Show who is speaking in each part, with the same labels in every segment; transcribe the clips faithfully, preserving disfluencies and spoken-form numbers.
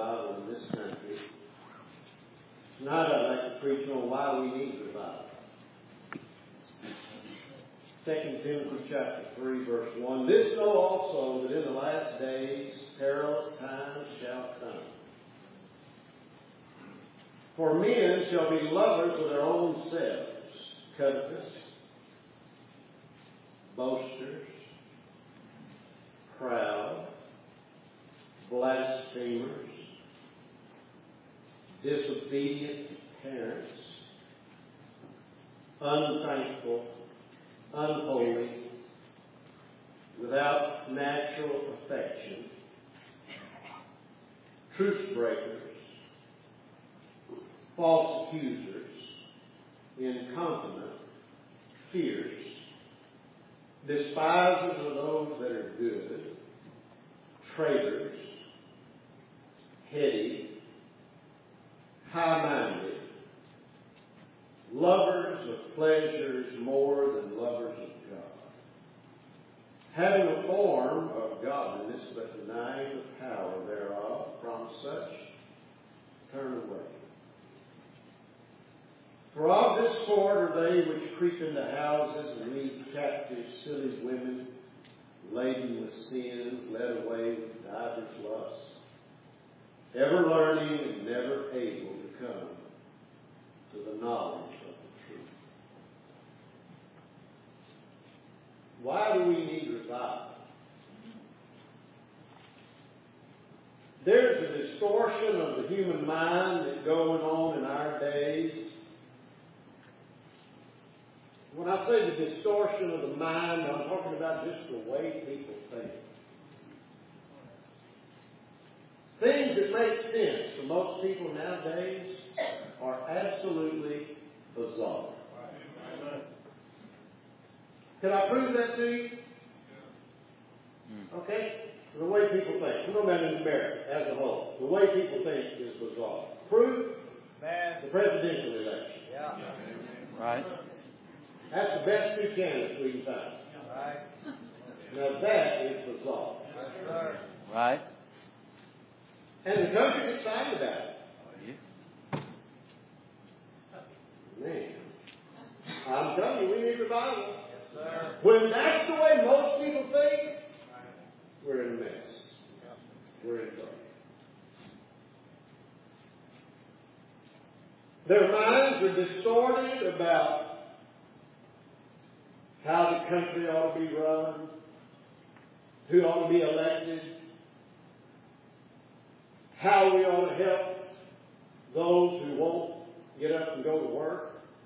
Speaker 1: revival in this country. Tonight I'd like to preach on why we need revival. Second Timothy chapter three, verse one. This know also that in the last days perilous times shall come. For men shall be lovers of their own selves, covetous, boasters, proud, blasphemers, disobedient to parents, unthankful, unholy, without natural affection, truce breakers, false accusers, incontinent, fierce, despisers of those that are good, traitors, heady, high-minded, lovers of pleasures more than lovers of God, having a form of godliness but denying the power thereof. From such turn away. For of this sort are they which creep into houses and lead captive silly women, laden with sins, led away with divers lusts, ever learning and never able to come to the knowledge of the truth. Why do we need revival? There's a distortion of the human mind that's going on in our days. When I say the distortion of the mind, I'm talking about just the way people think. Things that make sense to most people nowadays are absolutely bizarre. Can I prove that to you? Okay? The way people think. We're talking about in America as a whole. The way people think is bizarre. Proof? The presidential election.
Speaker 2: Yeah.
Speaker 3: Right.
Speaker 1: That's the best two candidates we can find.
Speaker 2: Right.
Speaker 1: Now that is bizarre.
Speaker 3: Right.
Speaker 1: And the country gets excited about it.
Speaker 3: Yeah.
Speaker 1: Man, I'm telling you, we need revival.
Speaker 2: Yes, sir.
Speaker 1: When that's the way most people think, we're in a mess. We're in trouble. Their minds are distorted about how the country ought to be run, who ought to be elected, how we ought to help those who won't get up and go to work.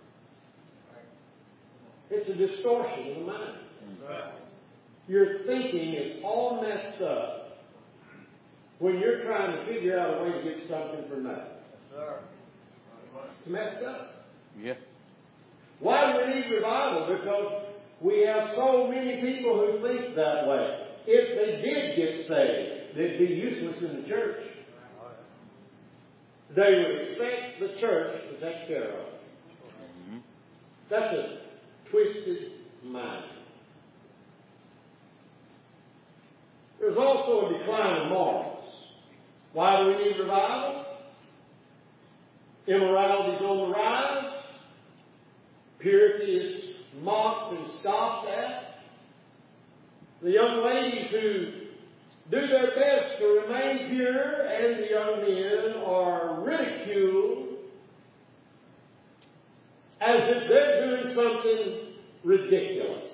Speaker 1: It's a distortion of the mind. Your thinking is all messed up when you're trying to figure out a way to get something for nothing. It's messed up.
Speaker 3: Yeah.
Speaker 1: Why do we need revival? Because we have so many people who think that way. If they did get saved, they'd be useless in the church. They would expect the church to take care of them.
Speaker 3: Mm-hmm.
Speaker 1: That's a twisted mind. There's also a decline in morals. Why do we need revival? Immorality is on the rise. Purity is mocked and scoffed at. The young ladies who do their best to remain pure and the young men are ridiculed as if they're doing something ridiculous.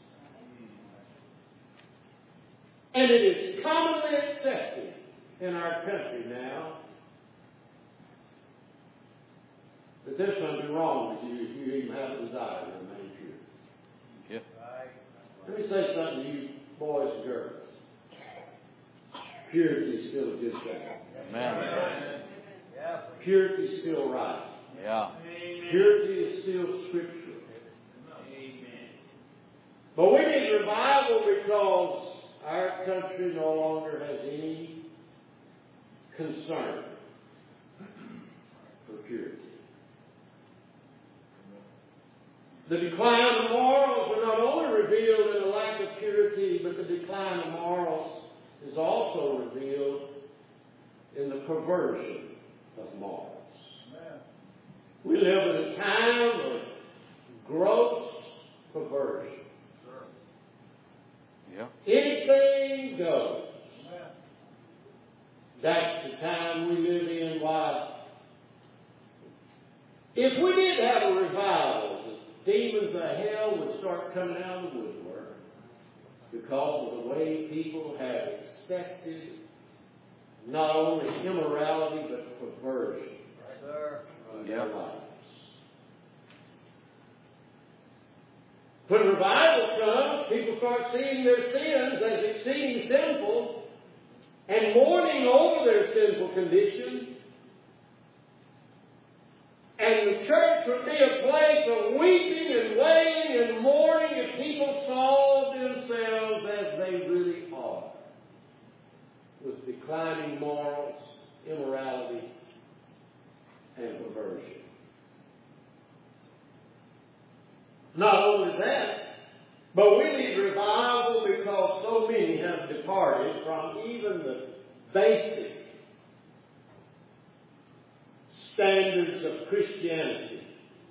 Speaker 1: And it is commonly accepted in our country now that there's something wrong with you if you even have a desire to remain pure.
Speaker 3: Yeah.
Speaker 1: Let me say something to you boys and girls. Purity is still a good thing.
Speaker 3: Amen.
Speaker 1: Purity is still right.
Speaker 3: Yeah.
Speaker 1: Purity is still scriptural. But we need revival because our country no longer has any concern for purity. The decline of morals are not only revealed in a lack of purity, but the decline of morals is also revealed in the perversion of morals. We live in a time of gross perversion.
Speaker 3: Yeah.
Speaker 1: Anything goes. That's the time we live in. Why? If we did have a revival, the demons of hell would start coming out of the woodwork because of the way people have accepted not only immorality but perversion in their lives. When revival comes, people start seeing their sins as exceeding sinful and mourning over their sinful condition. And the church would be a place of weeping and wailing and mourning if people saw themselves as they really are, with declining morals, immorality, and perversion. Not only that, but we need revival because so many have departed from even the basic standards of Christianity.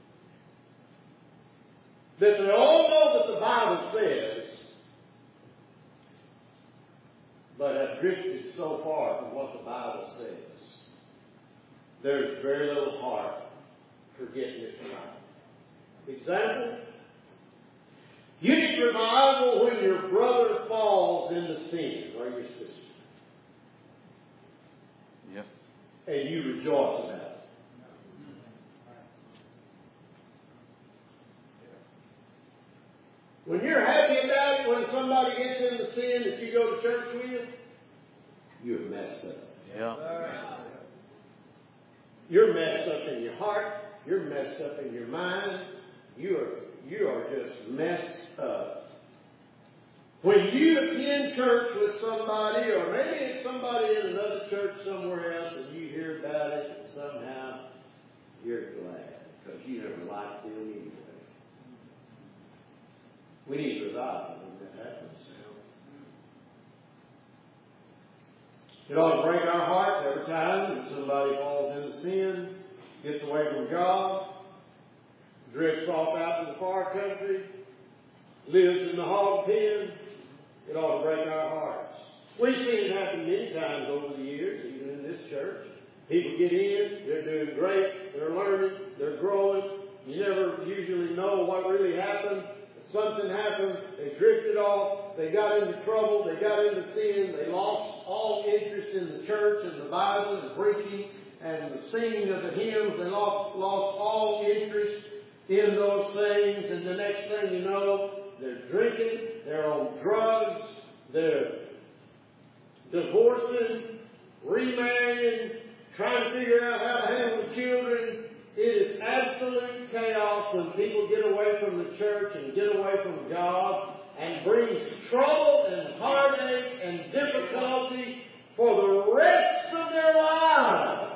Speaker 1: That they all know that the Bible says, but have drifted so far from what the Bible says. There's very little heart for getting it right. Example? You need revival when your brother falls into sin, or your sister.
Speaker 3: Yep.
Speaker 1: And you rejoice about it. When you're happy about it, when somebody gets into sin that you go to church with, you're messed up.
Speaker 3: Yeah.
Speaker 1: You're messed up in your heart. You're messed up in your mind. You are, you are just messed up. When you attend church with somebody, or maybe it's somebody in another church somewhere else, and you hear about it, and somehow you're glad because you never liked them anyway. We need revival when that happens. It ought to break our hearts every time that somebody falls into sin, gets away from God, drifts off out to the far country, lives in the hog pen. It ought to break our hearts. We've seen it happen many times over the years, even in this church. People get in, they're doing great, they're learning, they're growing. You never usually know what really happened. Something happened, they drifted off, they got into trouble, they got into sin, they lost all interest in the church and the Bible and the preaching and the singing of the hymns. They lost, lost all interest in those things, and the next thing you know, they're drinking, they're on drugs, they're divorcing, remarrying, trying to figure out how to handle the children. It is absolute chaos when people get away from the church and get away from God, and brings trouble and heartache and difficulty for the rest of their lives.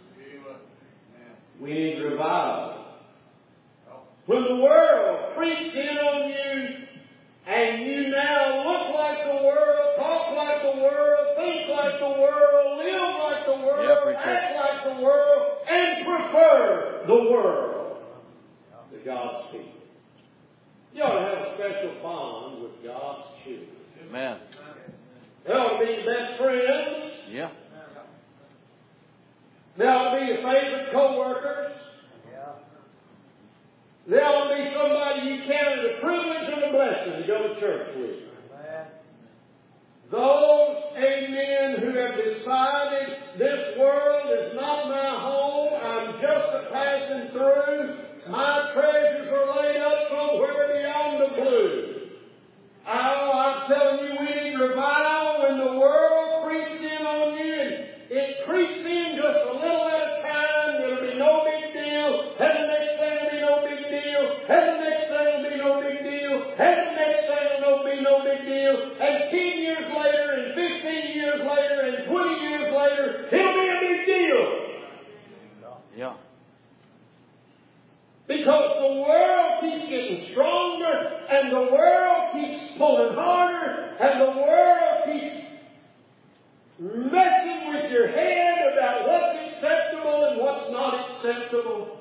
Speaker 1: We need revival. When the world creeps in on you and you now look like the world, talk like the world, think like the world, live like the world,
Speaker 3: Yep,
Speaker 1: act like the world, and prefer the world to God's people. You ought to have a special bond with God's children.
Speaker 3: Amen.
Speaker 1: They ought to be your best friends.
Speaker 3: Yeah.
Speaker 1: They ought to be your favorite co-workers. They ought to be somebody you count as a privilege and a blessing to go to church with. Those, amen, who have decided this world is not my home, I'm just a passing through, my treasures are laid up somewhere beyond the blue. Oh, I'm telling you, we need revival when the world creeps in on you, and it creeps in just a little at a time. There'll be no big deal. And the next thing will be no big deal. And the next thing will be no big deal. And the next thing will be no big deal. And ten years later, and fifteen years later, and twenty years later, it'll be a big deal.
Speaker 3: Yeah.
Speaker 1: Because the world keeps getting stronger, and the world keeps pulling harder, and the world keeps messing with your head about what's acceptable and what's not acceptable.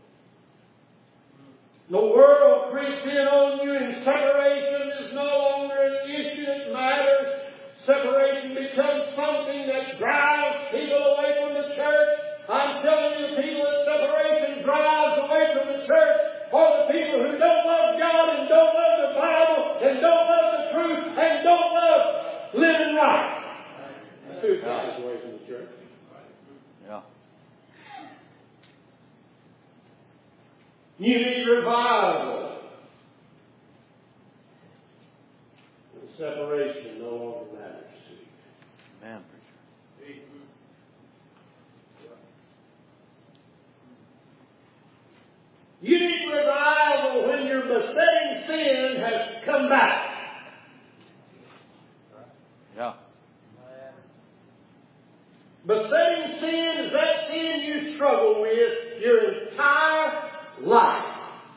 Speaker 1: The world creeps in on you and separation is no longer an issue that matters. Separation becomes something that drives people away from the church. I'm telling you, the people that separation drives away from the church are the people who don't love God and don't love the Bible and don't love the truth and don't love living right. That's who drives away from the church.
Speaker 3: Yeah.
Speaker 1: You need revival. And separation no longer matters to you.
Speaker 3: Man, preacher.
Speaker 1: You need revival when your besetting sin has come back.
Speaker 3: Yeah.
Speaker 1: Besetting sin is that sin you struggle with your entire life.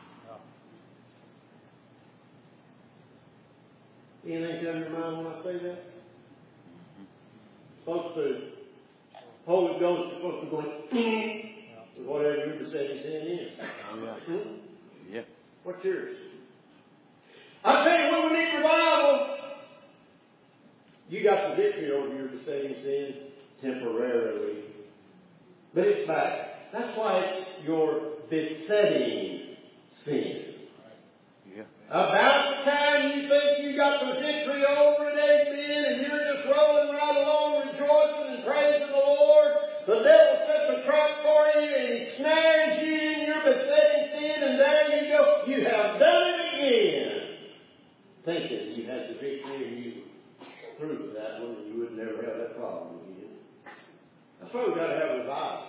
Speaker 1: Anything come to your mind when I say that? Supposed to, Holy Ghost is supposed to go in with whatever your besetting sin is.
Speaker 3: Oh, yeah.
Speaker 1: Hmm?
Speaker 3: Yeah.
Speaker 1: What's yours? I tell you, when we need revival, you got the victory over your besetting sin temporarily. But it's back. That's why it's your besetting sin.
Speaker 3: Yeah.
Speaker 1: About the time you think you got the victory over it, amen, and you're just rolling right along, rejoicing and praising the Lord, the devil sets a trap for you and he snares you in your besetting sin, and there you go. You have done it again. Thinking you had the victory and you through that one, and you would never have that problem again. That's why we've got to have revival.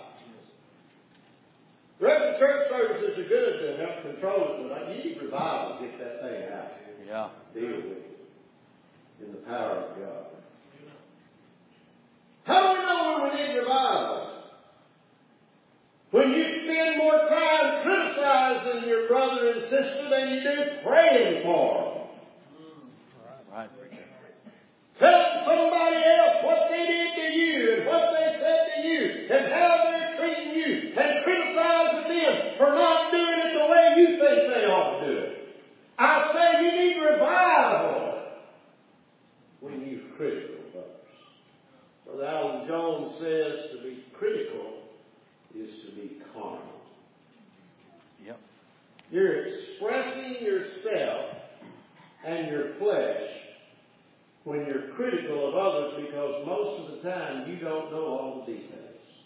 Speaker 1: The rest of the church services are good to help control it, but you need revival to get that thing out.
Speaker 3: Yeah.
Speaker 1: Deal with it in the power of God. How do we know when we need revival? When you spend more time criticizing your brother and sister than you do praying for them.
Speaker 3: Right.
Speaker 1: Telling somebody else what they did to you and what they said to you and how they're treating you and criticizing them for not doing it the way you think they ought to do it. I say you need revival when you're critical of others. Brother Alan Jones says to be critical is to be carnal.
Speaker 3: Yep.
Speaker 1: You're expressing yourself and your flesh when you're critical of others, because most of the time you don't know all the details.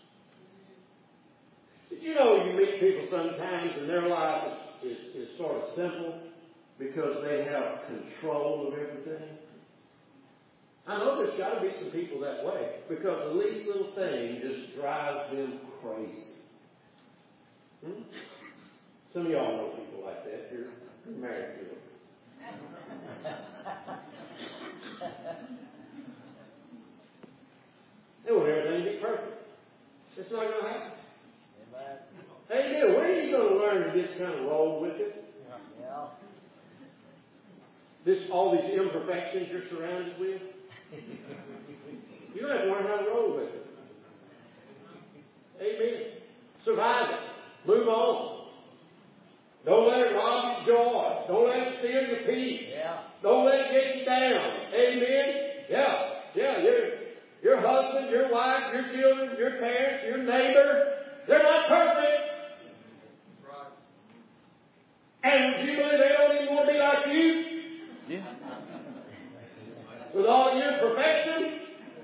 Speaker 1: Did you know you meet people sometimes and their life is, is, is sort of simple because they have control of everything? I know there's got to be some people that way, because the least little thing just drives them crazy. Hmm? Some of y'all know people like that. You're, you're married to them. They want everything to be perfect. It's not going to happen. Hey, Bill, when are you going to learn to just kind of roll with it?
Speaker 2: Yeah.
Speaker 1: This, all these imperfections you're surrounded with? You have to learn how to roll with it. Amen. Survive it. Move on. Don't let it rob your joy. Don't let it steal your peace.
Speaker 2: Yeah.
Speaker 1: Don't let it get you down. Amen. Yeah. Yeah. Your, your husband, your wife, your children, your parents, your neighbor, they're not perfect.
Speaker 2: Right.
Speaker 1: And you believe they don't even want to be like you?
Speaker 3: Yeah.
Speaker 1: With all your perfection?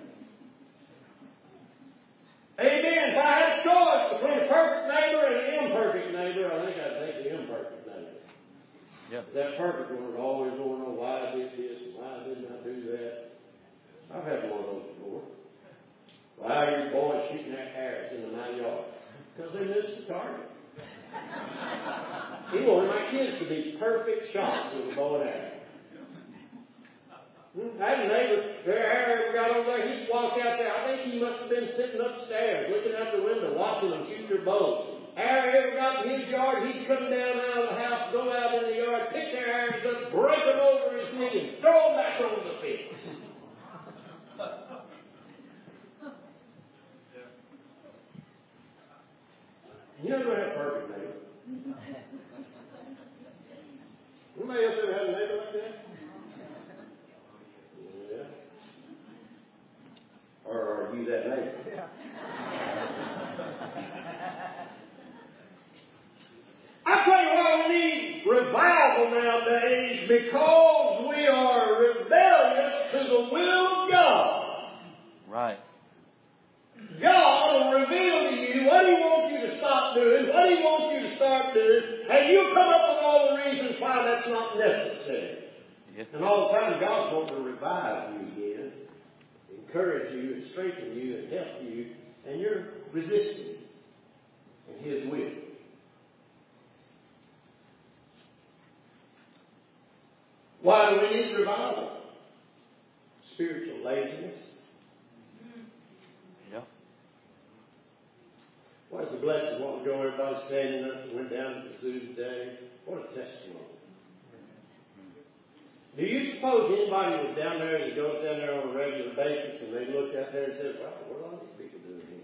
Speaker 1: Amen. If I had a choice between a perfect neighbor and an imperfect neighbor, I think I'd take the imperfect neighbor.
Speaker 3: Yeah.
Speaker 1: That perfect one would always want to know why I did this and why I did not do that. I've had one of those before. Why are your boys shooting at arrows into my yard? Because they missed the target. He wanted my kids to be perfect shots with a bow and arrow. I had a neighbor, their arrow got over there, he walked out there. I think he must have been sitting upstairs, looking out the window, watching them shoot their bows. Arrow ever got in his yard, he'd come down out of the house, go out in the yard, pick their arrows up, break them over his knee, and throw them back on the field. You're never going to have a perfect neighbor. Anybody else ever had a neighbor like that? Yeah. Or are you that neighbor?
Speaker 2: Yeah.
Speaker 1: I tell you why we need revival nowadays, because we are rebellious to the will of God.
Speaker 3: Right.
Speaker 1: God will reveal to you what He wants you to stop doing, what He wants you to start doing, and you'll come up with all the reasons why that's not necessary.
Speaker 3: Yes.
Speaker 1: And all the time God's wanting to revive you again, encourage you and strengthen you and help you, and you're resisting in His will. Why do we need revival? Spiritual laziness.
Speaker 3: Yeah.
Speaker 1: What is the blessing? What we go, everybody standing up and went down to the zoo today. What a testimony. Do you suppose anybody was down there and goes down there on a regular basis and they looked out there and said, wow, what are all these people doing here?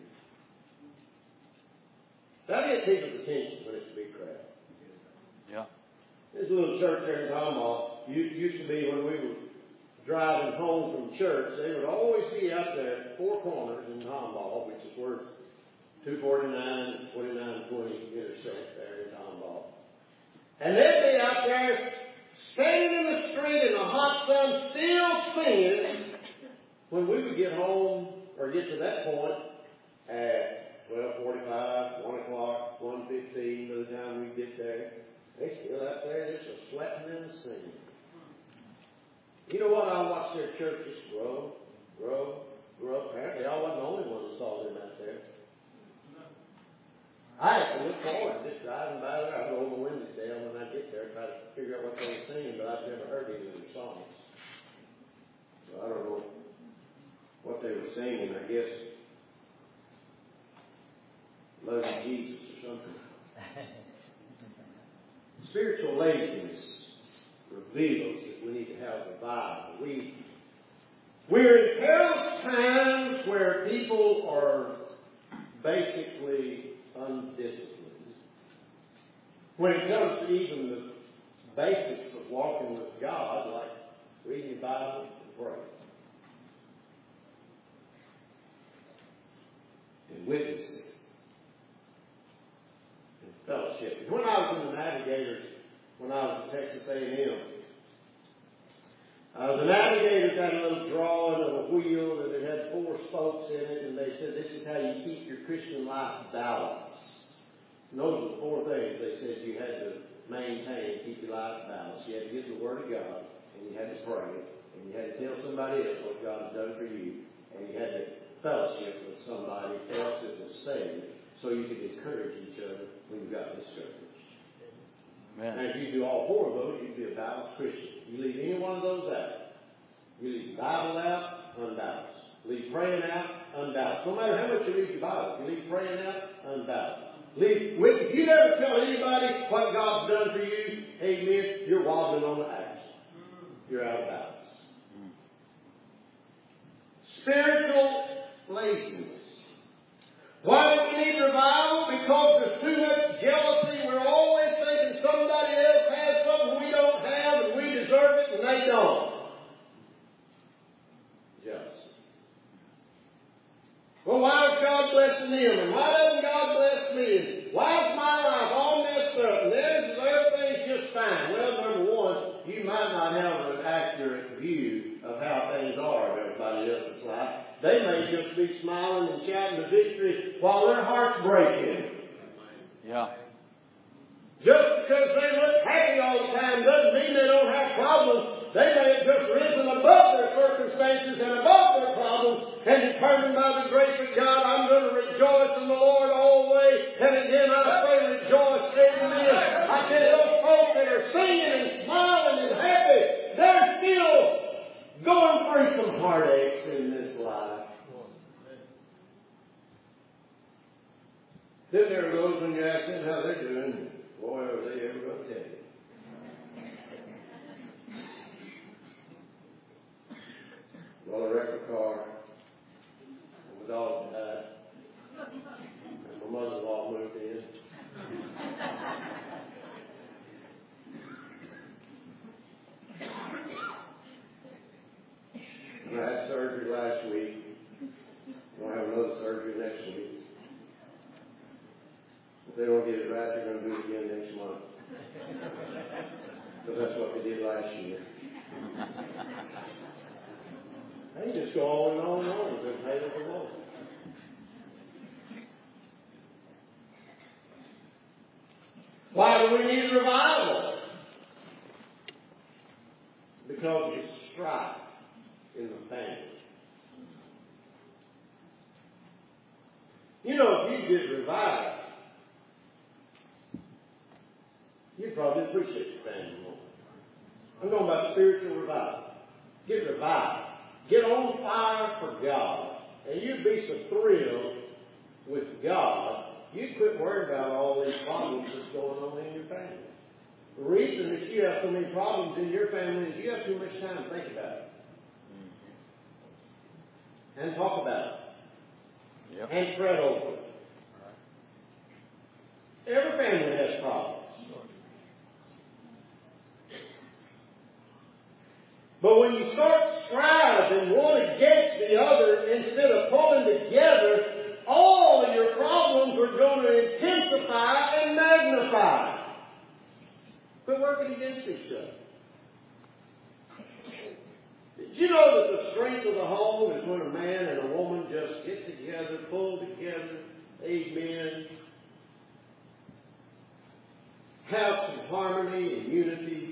Speaker 1: That gets people's attention when it's a big crowd.
Speaker 3: Yeah.
Speaker 1: There's a little church there in Tomahawk. You used to be when we were driving home from church, they would always be out there at four corners in Tomahawk, which is where two forty-nine and twenty-nine twenty intersect there in Tomahawk. And they'd be out there standing in the street in the hot sun, still singing, when we would get home or get to that point at twelve forty-five, one o'clock, one fifteen, by the time we get there. They still out there just a sweating and a singing. You know what? I watched their churches grow, grow, grow. Apparently, I wasn't the only one that saw them out there. I had to look forward, just driving by there. I'd roll the windows down when I get there, try to figure out what they were singing, but I've never heard any of their songs. So I don't know what they were singing. I guess Love Jesus or something. Spiritual laziness reveals that we need to have revival. We, we're in perilous times where people are basically undisciplined. When it comes to even the basics of walking with God, like reading the Bible and praying. And witnessing. And fellowship. When I was in the Navigators, when I was at Texas A and M, uh, the Navigators had a little drawing of a wheel and it had four spokes in it, and they said this is how you keep your Christian life balanced. And those were the four things they said you had to maintain, keep your life balanced. You had to get the Word of God, and you had to pray, and you had to tell somebody else what God has done for you, and you had to fellowship with somebody else that was saved, so you could encourage each other when you got discouraged.
Speaker 3: Amen.
Speaker 1: And if you do all four of those, you'd be a balanced Christian. You leave any one of those out. You leave the Bible out, unbalanced. Leave praying out, unbalanced. No matter how much you read your Bible, you leave praying out, unbalanced. Leave, if you never tell anybody what God's done for you, amen, you're wobbling on the axe. You're out of balance. Spiritual laziness. Why do we need revival? Because there's too much jealousy. We're always thinking somebody else has something we don't have and we deserve it and they don't. Jealousy. Well, why is God blessing them? And why doesn't God bless me? And why is my life all messed up? And there's everything's just fine. Well, number one, you might not have an accurate view of how things are in everybody else's life. They may just be smiling and shouting the victory while their heart's breaking.
Speaker 3: Yeah.
Speaker 1: Just because they look happy all the time doesn't mean they don't have problems. They may have just risen above their circumstances and above their problems and determined by the grace of God, I'm going to rejoice in the Lord all the way. And again, I say rejoice, amen. I tell you, those folks that are singing and smiling and happy, they're still going through some heartaches in this life. Then there are those when you ask them how they're doing, boy, are they ever going to tell you. Well, I wrecked a car, and my dog died, and my mother-in-law moved in. Because that's what they did last year. They just go on and on and on with them haters of the Lord. Why do we need revival? Because it's strife in the family. You know, if you get revived, you'd probably appreciate your family more. I'm talking about spiritual revival. Get revived. Get on fire for God. And you'd be so thrilled with God, you'd quit worrying about all these problems that's going on in your family. The reason that you have so many problems in your family is you have too much time to think about it. And talk about it. Yep. And fret over it. Every family has problems. But when you start striving one against the other instead of pulling together, all of your problems are going to intensify and magnify. Quit working against each other. Did you know that the strength of the home is when a man and a woman just get together, pull together, amen, have some harmony and unity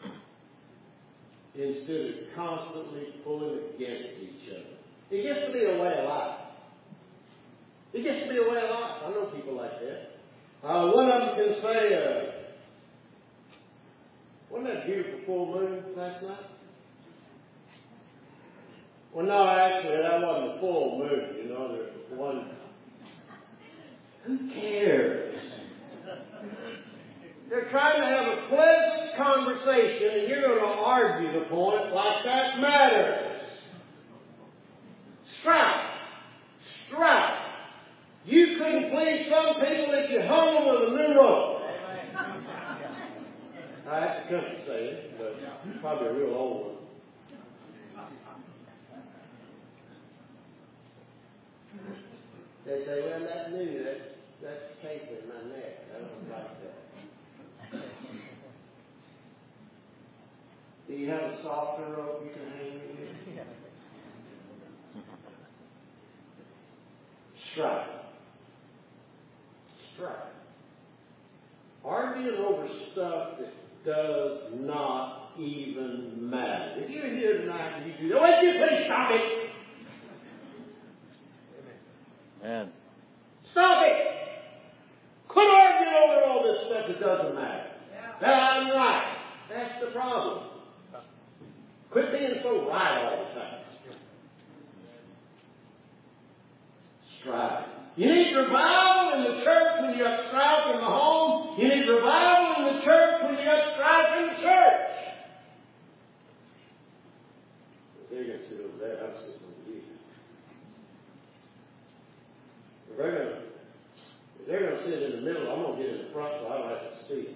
Speaker 1: instead of constantly pulling against each other? It gets to be a way of life. It gets to be a way of life. I know people like that. Uh, one of them can say, uh, wasn't that beautiful full moon last night? Well, no, actually, that wasn't a full moon. You know, there's one. Who cares? They're trying to have a pleasant conversation, and you're going to argue the point like that matters. Strife. Strife. You couldn't please some people if you hung them with a new rope. Now, that's a country saying, but probably a real old one. They say, well, that's new. That's, that's tape in my neck. I don't like that. Do you have a softer rope you can hang with you? Strife. Strife. Arguing over stuff that does not even matter. If you're here tonight and you do that, why don't you please stop it?
Speaker 3: Man.
Speaker 1: Stop it! Quit arguing over all this stuff that doesn't matter. Yeah. That I'm right. That's the problem. Quit being so right all the time. Strive. You need revival in the church when you have strife in the home. You need revival in the church when you have strife in the church. They're going to sit over there. I'm sitting over here. If they're going to, if they're going to sit in the middle, I'm going to get in the front so I don't have to see them.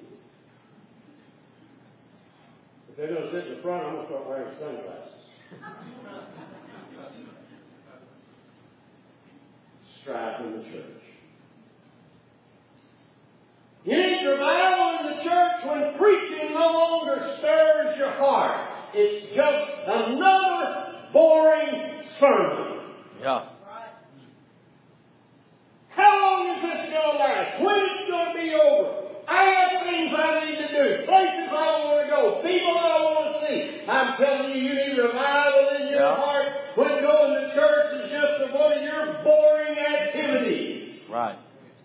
Speaker 1: If they're going to sit in the front, I'm going to start wearing sunglasses. Strife in the church. You need revival in the church when preaching no longer stirs your heart. It's just another boring sermon.
Speaker 3: Yeah.
Speaker 1: How long is this going to last? When is it going to be over? I have things I need to do, places I don't want to go, people I don't want to see. I'm telling you, you need revival in your
Speaker 3: Yeah.
Speaker 1: heart when going to church is just one of your boring activities.
Speaker 3: Right.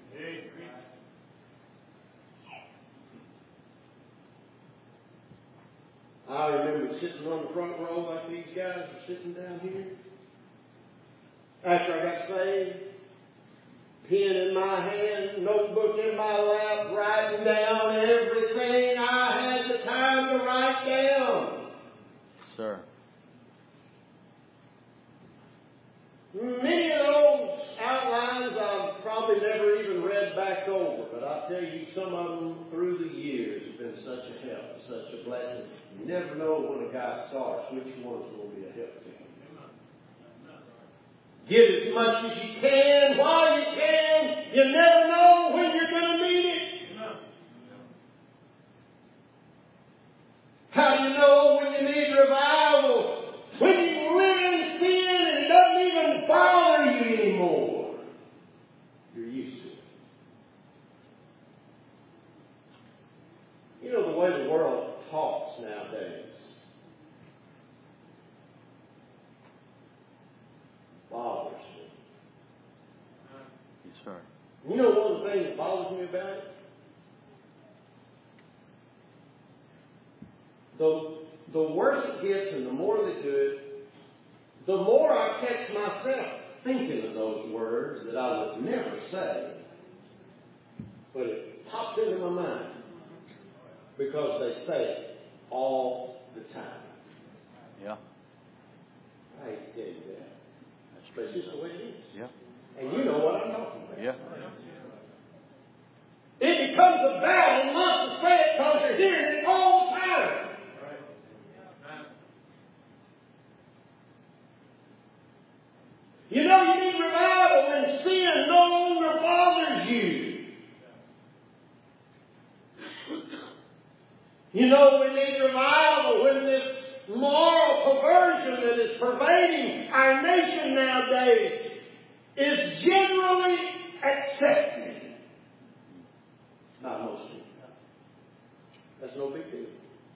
Speaker 1: I remember sitting on the front row like these guys are sitting down here. After I got saved, pen in my hand, notebook in my lap, writing down everything I had the time to write down.
Speaker 3: Sir.
Speaker 1: Many of those outlines I've probably never even read back over, but I'll tell you, some of them through the years have been such a help, such a blessing. You never know when a guy starts which one's going to be a help to him. Give as much as you can while you can. You never know when you're going to need it. lost nowadays. Bothers me.
Speaker 3: Yes, sir.
Speaker 1: You know one of the things that bothers me about it? The, the worse it gets and the more they do it, the more I catch myself thinking of those words that I would never say. But it pops into my mind because they say it all the time.
Speaker 3: Yeah.
Speaker 1: I hate to tell you that.
Speaker 3: That's
Speaker 1: But it's just the way it is.
Speaker 3: Yeah.
Speaker 1: And you know what I'm talking about.
Speaker 3: Yeah.
Speaker 1: It becomes a battle not to say it because you're hearing it all the time. You know you need revival when sin no longer bothers you. You know we need revival when this moral perversion that is pervading our nation nowadays is generally accepted. Not most people. That's no big deal.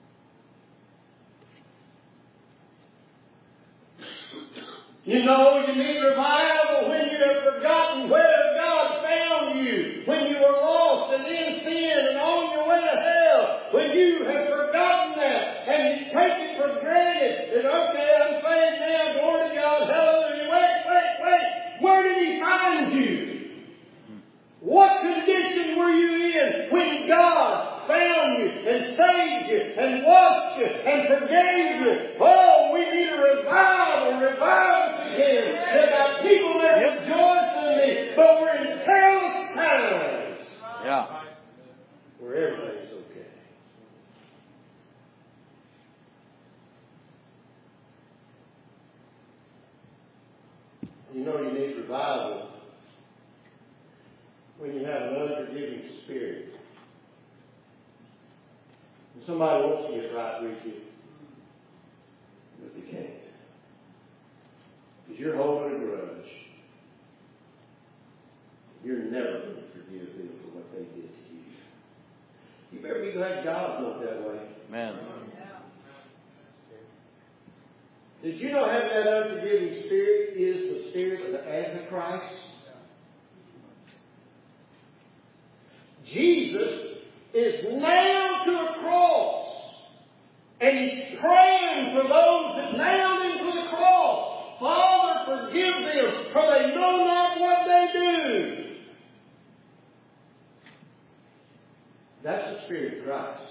Speaker 1: You know you need revival when you have forgotten where God found you, when you were lost and in sin and on your way to hell, when you have forgotten that and you take it for granted that, okay, I'm saved now, glory to God, hallelujah. Wait, wait, wait. Where did He find you? What condition were you in when God found you and saved you and washed you and forgave you? Oh, we need a revival, revival again. There are people that rejoice in me, but we're in perilous times.
Speaker 3: Yeah.
Speaker 1: Where everything's okay. You know you need revival when you have an unforgiving spirit. And somebody wants to get right with you, but they can't. Because you're holding a grudge. You're never going to forgive them for what they did to you. You better be glad God's not that way.
Speaker 3: Amen.
Speaker 1: Did you know having that unforgiving spirit is the spirit of the Antichrist? Jesus is nailed to a cross. And He's praying for those that nailed Him to the cross. Father, forgive them, for they know not what they do. That's the Spirit of Christ.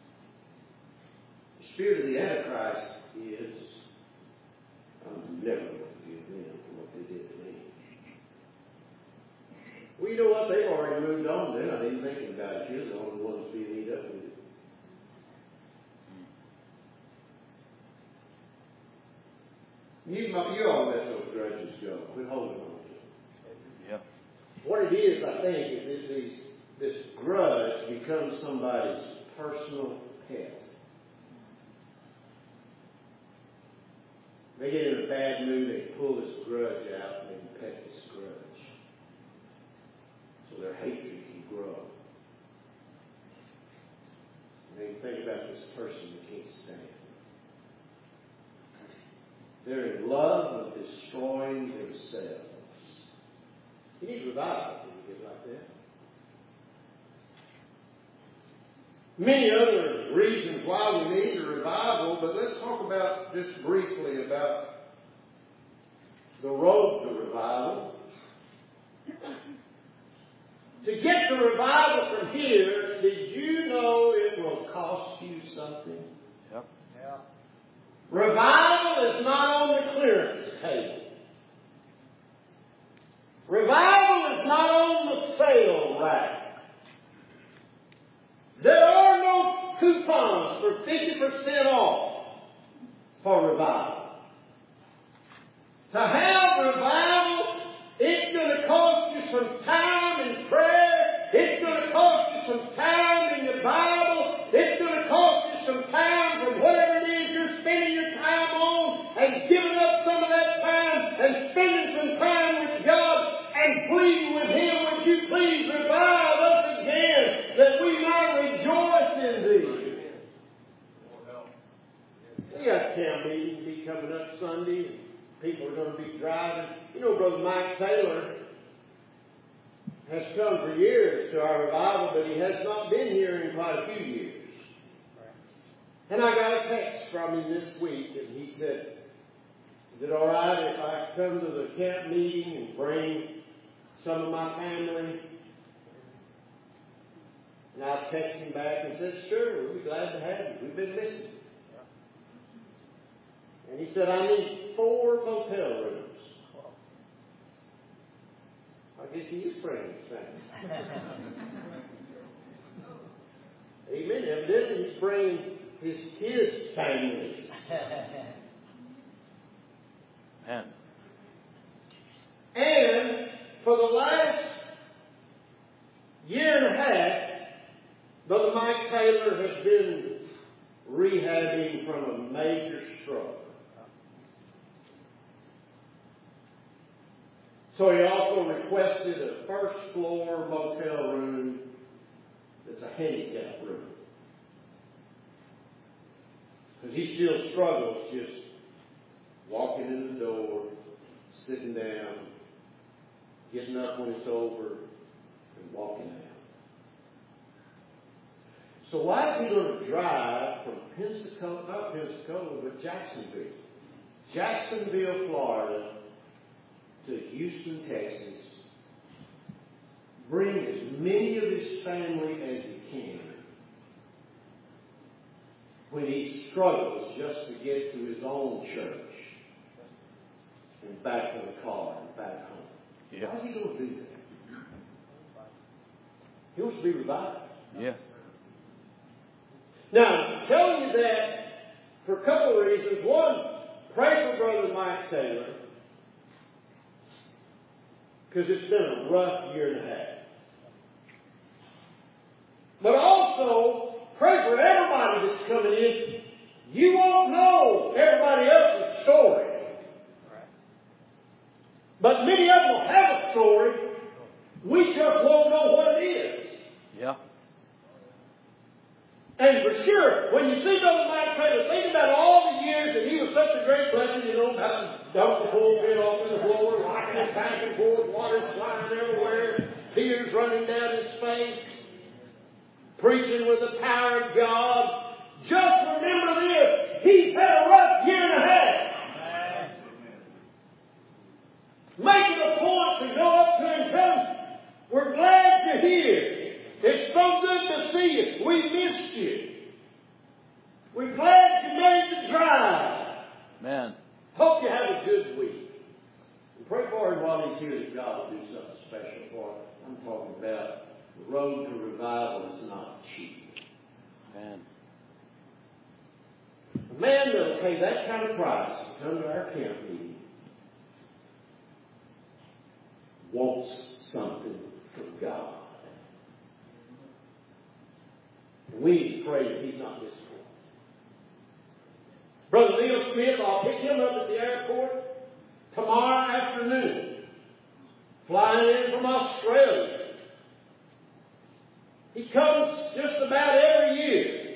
Speaker 1: The spirit of the Antichrist is, I'm never going to forgive them for what they did to me. Well, you know what? They've already moved on. They're not even thinking about it. You're the only one that's being eat up with it. You, you all let those grudges go. Quit holding on to them.
Speaker 3: Yeah.
Speaker 1: What it is, I think, is this, these, this grudge becomes somebody's personal pet. They get in a bad mood, they pull this grudge out and they pet this grudge. So their hatred can grow. And they think about this person they can't stand. They're in love with destroying themselves. You need revival when you get like that. Many other reasons why we need a revival, but let's talk about just briefly about the road to revival. To get the revival from here, did you know it will cost you something?
Speaker 3: Yep.
Speaker 2: Yeah.
Speaker 1: Revival is not on the clearance table. Revival is not on the sale rack. There are no coupons for fifty percent off for revival. To have revival, it's going to cost you some time in prayer. It's going to cost you some time in the Bible. It's going to cost you some time from whatever it is you're spending your time on and giving up some of that time and spending some time with God and pleading with Him, would you please revive us again that we might rejoice in Thee. We got a camp meeting to be coming up Sunday, and people are going to be driving. You know, Brother Mike Taylor has come for years to our revival, but he has not been here in quite a few years. And I got a text from him this week, and he said, is it all right if I come to the camp meeting and bring some of my family? And I texted him back and said, sure, we'll be glad to have you. We've been listening. And he said, I need four motel rooms. I guess he is bringing his family. Amen. Evidently, he's bringing his kids' families.
Speaker 3: Man.
Speaker 1: And for the last year and a half, Brother Mike Taylor has been rehabbing from a major stroke. So he also requested a first floor motel room that's a handicap room. Because he still struggles just walking in the door, sitting down, getting up when it's over, and walking out. So why is he going to drive from Pensacola, not Pensacola, but Jacksonville, Jacksonville, Florida, to Houston, Texas, bring as many of his family as he can, when he struggles just to get to his own church and back to the car and back home?
Speaker 3: Yeah.
Speaker 1: Why is he going to do that? He wants to be revived.
Speaker 3: Yeah.
Speaker 1: Now, I'm telling you that for a couple of reasons. One, pray for Brother Mike Taylor, because it's been a rough year and a half. But also, pray for everybody that's coming in. You won't know everybody else's story. But many of them will have a story. We just won't know what it is.
Speaker 3: Yeah.
Speaker 1: And for sure, when you see Brother Mike Taylor, think about all the years that he was such a great blessing, you know, about to dump the pulpit off in the floor, rocking it back and forth, water flying everywhere, tears running down his face, preaching with the power of God. Just remember this, he's had a rough year and a half. Make it a point to go up to him and tell him, we're glad you're here. It's so good to see you. We missed you. We're glad you made the drive.
Speaker 3: Man.
Speaker 1: Hope you have a good week. And pray for him while he's here that God will do something special for him. I'm talking about the road to revival is not cheap.
Speaker 3: Man.
Speaker 1: A man that will pay that kind of price to come to our camp meeting wants something from God. And we need to pray that he's not disappointed. Brother Neil Smith, I'll pick him up at the airport tomorrow afternoon, flying in from Australia. He comes just about every year.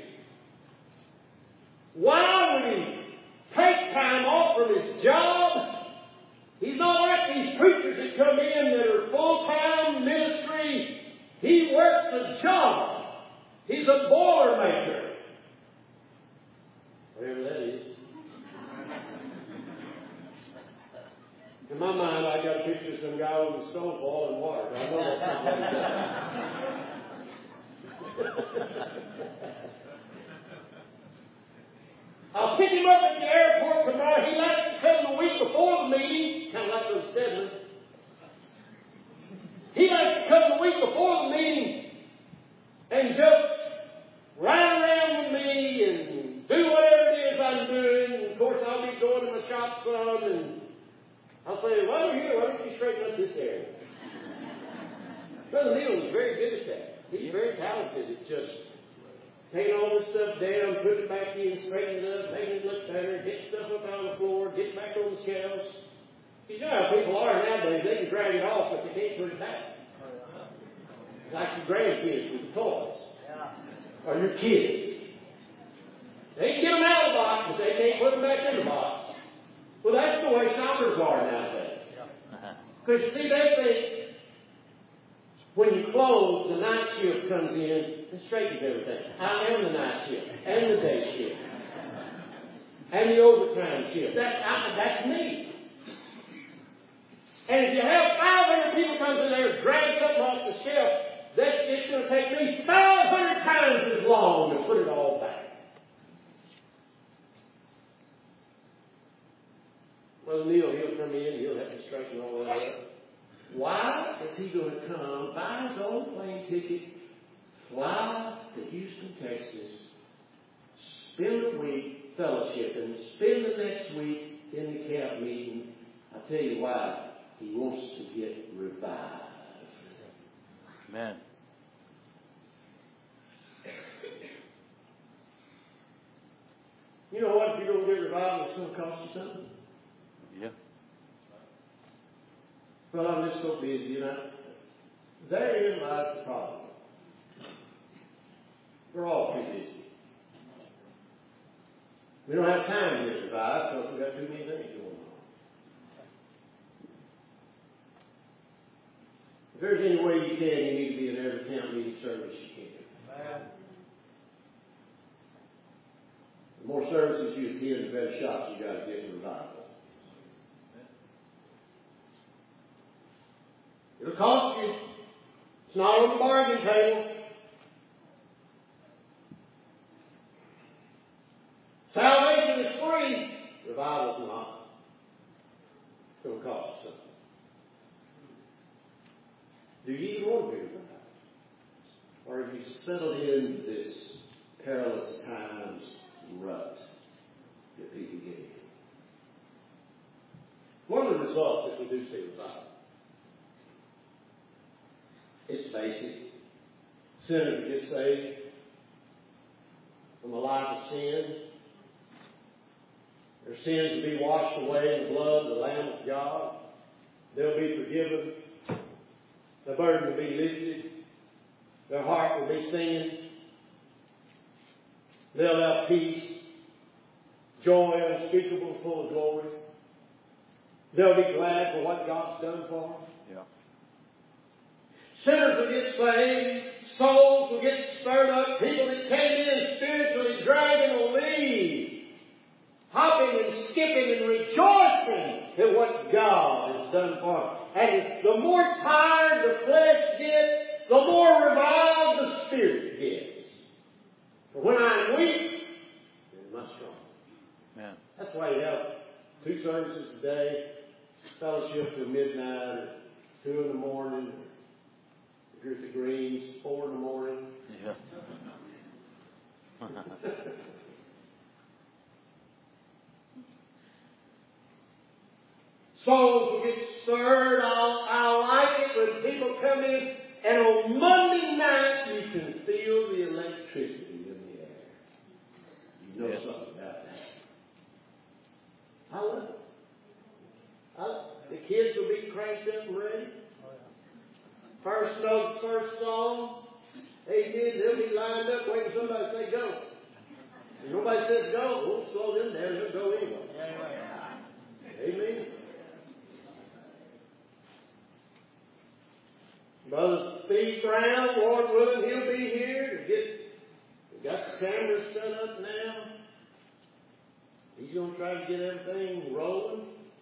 Speaker 1: Why would he take time off from his job? He's not like these preachers that come in that are full-time ministry. He works a job. He's a boilermaker. Whatever that is. In my mind, I got a picture of some guy with a stove boiling water. I know that's not what he does. I'll pick him up at the airport tomorrow. He likes to come the week before the meeting, kind of like those Stedman. He likes to come the week before the meeting and just ride around with me and do whatever it is I'm doing. And of course, I'll be going to my shop some, and I'll say, while you're here, why don't you straighten up this area? Brother Neil is very good at that. He's very talented at just taking all this stuff down, putting it back in, straightening it up, making it look better, get stuff up on the floor, get it back on the shelves. You know how people are nowadays. They can drag it off, but they can't put it back. Like your grandkids with the toys. Or your kids. They can get them out of the box, but they can't put them back in the box. Well, that's the way shoppers are nowadays. Because, see, they think when you close, the night shift comes in and straightens everything. I am the night shift, and the day shift, and the overtime shift. That, I, that's me. And if you have five hundred people come in there and drag something off the shelf, that's, it's going to take me five hundred times as long to put it all back. Well, Neil, he'll come in, he'll have to straighten all that up. Why is he going to come, buy his own plane ticket, fly to Houston, Texas, spend a week fellowshipping, spend the next week in the camp meeting? I tell you why. He wants to get revived.
Speaker 3: Amen.
Speaker 1: You know what? If you don't get revived, it's going to cost you something.
Speaker 3: Yeah.
Speaker 1: Well, I'm just so busy, and I, therein lies the problem. We're all too busy. We don't have time to get revived because we've got too many things going on. If there's any way you can, you need to be in every camp meeting service you can.
Speaker 2: Amen.
Speaker 1: The more services you attend, the better shots you got to get in revival. It'll cost you. It's not on the bargain table. Salvation is free. Revival's not. It's going to cost you something. Do you even want to be revived? Or have you settled into this perilous times rut that people get in? One of the results if we do see revival, it's basic. Sinners will get saved from a life of sin. Their sins will be washed away in the blood of the Lamb of God. They'll be forgiven. The burden will be lifted. Their heart will be singing. They'll have peace, joy unspeakable, full of glory. They'll be glad for what God's done for them.
Speaker 3: Yeah.
Speaker 1: Sinners will get saved. Souls will get stirred up. People that came in spiritually dragging will leave, hopping and skipping and rejoicing at what God has done for them. And the more tired the flesh gets, the more revived the spirit gets. For when I'm weak, then I'm strong.
Speaker 3: Man.
Speaker 1: That's why you have two services a day, fellowship till midnight, or two in the morning, or at the Greens, four in the morning.
Speaker 3: Yeah.
Speaker 1: Souls will get stirred. I'll, I like it when people come in, and on Monday night you can feel the electricity in the air. You know
Speaker 3: Yes.
Speaker 1: something about that. I love it. I, the kids will be cranked up and ready. First note, first song. Amen. They'll be lined up waiting for somebody to say go. If nobody says go, we'll slow them down. They'll go anyway. Amen. Brother Steve Brown, Lord willing, he'll be here to get, we've got the cameras set up now. He's going to try to get everything rolling.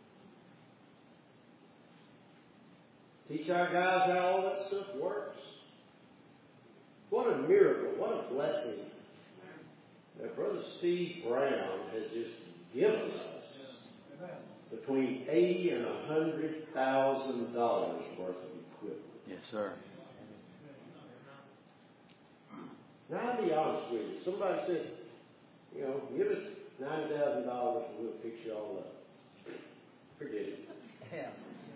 Speaker 1: Teach our guys how all that stuff works. What a miracle, what a blessing that Brother Steve Brown has just given us between eighty and a hundred thousand dollars worth of equipment.
Speaker 3: Yes, sir.
Speaker 1: Now, I'll be honest with you. Somebody said, you know, give us ninety thousand dollars and we'll fix you all up. Forget it.
Speaker 2: Yeah.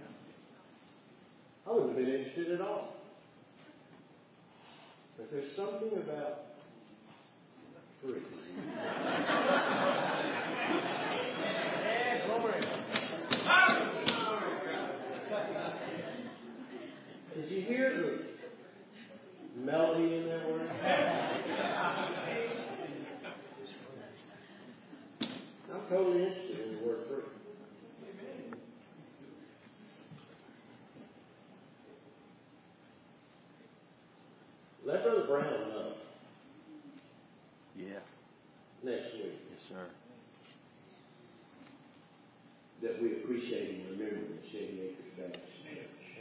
Speaker 1: I wouldn't have been interested at all. But there's something about free. Did you hear the melody in that word? Let Brother Brown know
Speaker 3: Yeah.
Speaker 1: next week
Speaker 3: Yes, sir.
Speaker 1: that we appreciate him remembering the Shady Acres Baptist Church.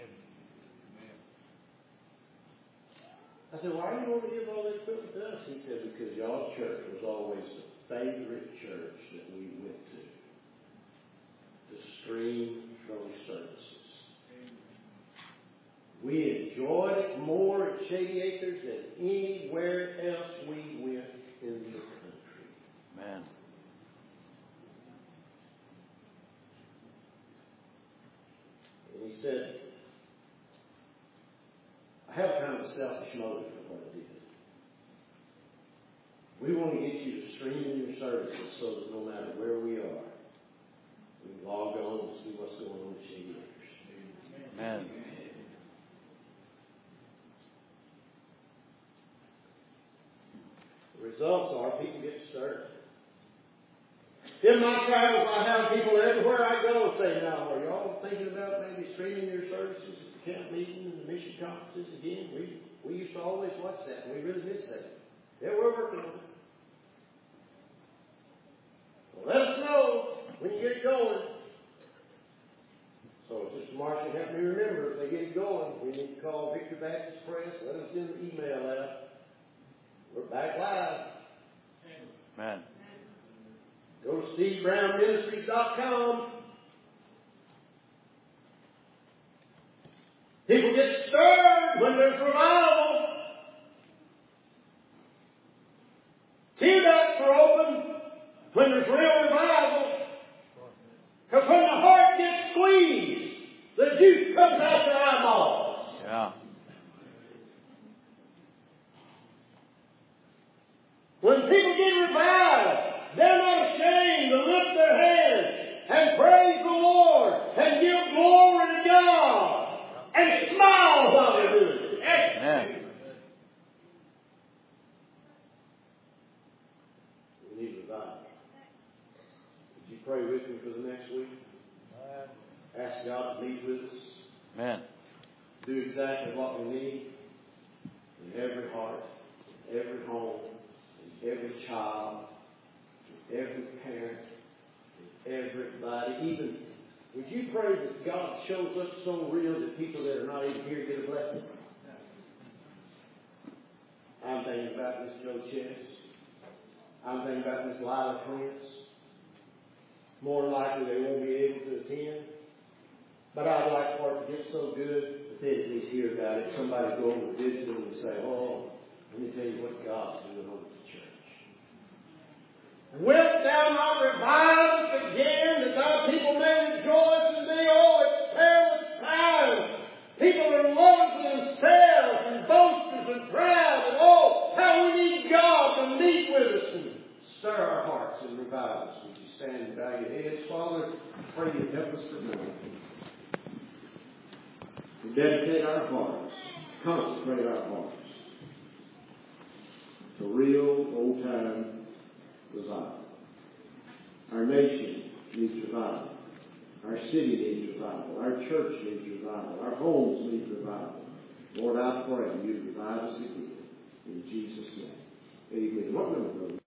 Speaker 1: I said, why do you want to give all that equipment to us? He said, because y'all's church was always the favorite church that we went to to stream those services. We enjoyed it more at Shady Acres than anywhere else we went in the country.
Speaker 3: Man.
Speaker 1: And he said, I have kind of a selfish motive for what I did. We want to get you to stream in your services so that no matter where we are, we can log on and see what's going on at Shady Acres.
Speaker 3: Man.
Speaker 1: The results are people get stirred. In my travels, I have people everywhere I go say, now, are y'all thinking about maybe streaming your services at the camp meeting and the mission conferences again? We we used to always watch that, and we really miss that. Yeah, we're working on it. Well, let us know when you get it going. So Sister Marcia help me remember, if they get it going, we need to call Victory Baptist Press, let them send the email out. We're back live.
Speaker 3: Man.
Speaker 1: Go to steve brown ministries dot com. People get stirred when there's revival. Tear ducts are open when there's real revival. Because when the heart gets squeezed, the juice comes out the eyeballs.
Speaker 3: Yeah.
Speaker 1: When people get revived, they're not ashamed to lift their hands and praise the Lord and give glory to God and smile while they're doing it.
Speaker 3: Amen.
Speaker 1: We need revival. Would you pray with me for the next week? Ask God to meet with us.
Speaker 3: Man.
Speaker 1: Do exactly what we need in every heart, in every home, in every child, in every parent, in everybody. Even, would you pray that God shows up so real that people that are not even here get a blessing? I'm thinking about Miss Joe Chess. I'm thinking about Miss Lila Prince. More than likely they won't be able to attend. But I'd like for it to get so good that they at least hear about it. Somebody go over and visit them and say, oh, let me tell you what God's doing over at the church. Wilt thou not revive us again, that thy people may rejoice in thee? Oh, it's perilous times. People are lovers of themselves and boasters and proud. And oh, how we need God to meet with us and stir our hearts and revive us. Would you stand and bow your heads? Father, I pray you help us to know. To dedicate our hearts, consecrate our hearts to real old-time revival. Our nation needs revival. Our city needs revival. Our church needs revival. Our homes need revival. Lord, I pray you revive us again. In Jesus' name. Amen. What number, brother?